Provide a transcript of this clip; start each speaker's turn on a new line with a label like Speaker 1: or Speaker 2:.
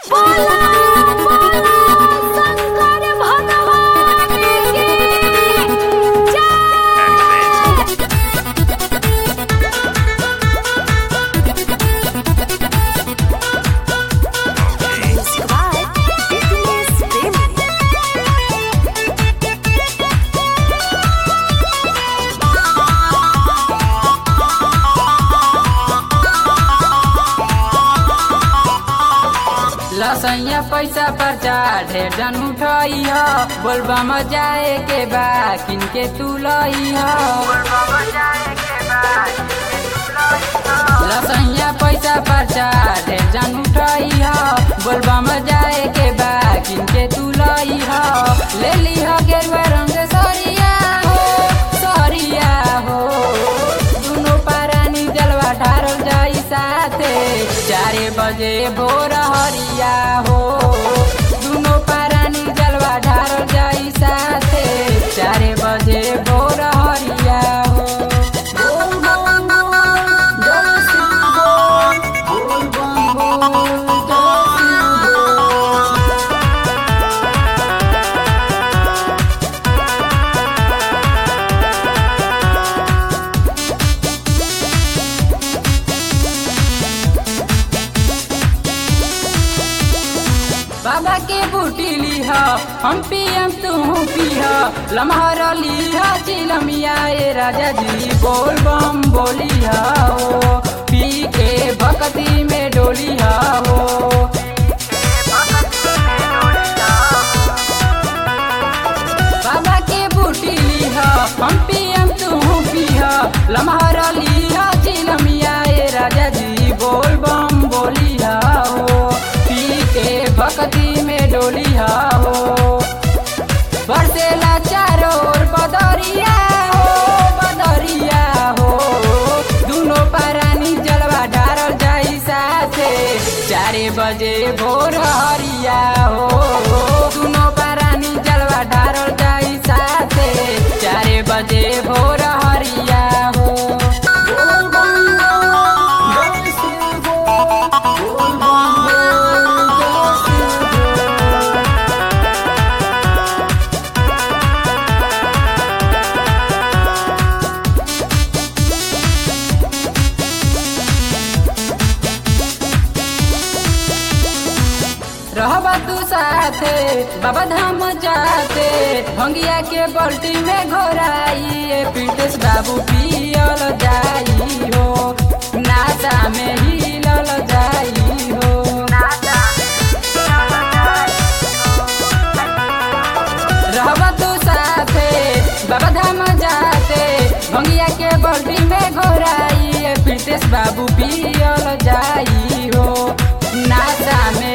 Speaker 1: बोला बोला शंकर भगवान की जय।
Speaker 2: लसैया पैसा पर्चा ढेर जन उठई ह बोलबा म जाए के बा किनके तू लई ह लसैया पैसा पर्चा ढेर जन उठई ह बोलबा म जाए के बा किनके तू लई ह ले ली ह गेरुआ रंग सरिया हो दुनो पारानी जलवा ढारल जाई साथे 4 बजे भोर हरिया हो दुनो पारानी जलवा ढारल जाई साथे 4 बजे भोर हरिया हो। बोल बम बोल जय शिव बोल बम बोल जय शिव बोल। बाबा के बूटी लीह हम पियम तू पीह लम्हर लीह चिलमिया ए राजा जी बोल बम बोलिह हो पी के भक्ति में डोलिह हो। बाबा के बूटी लीह हम पियम तू पीह लम्हर लीह चिलमिया ए राजा जी बोल बम बोलिह हो भक्ति में डोलिया हो। बरसेला चारों ओर बदरिया हो दुनो पारानी जलवा ढारल जाई साथे 4 बजे भोर हरिया हो दुनो पारानी जलवा ढारल जाई साथे 4 बजे भोर हरिया हो। बोल बम बोल जय शिव बोल बम रहबा तू साथे बाबा धाम जाते भंगिया के बाल्टी में घोराई पीटेश बाबू पियल जाई हो नाचा में हिलल जाई हो। रहबा तू साथे बाबा धाम जाते भंगिया के बाल्टी में घोराई पीटेश बाबू पियल जाई हो नाचा में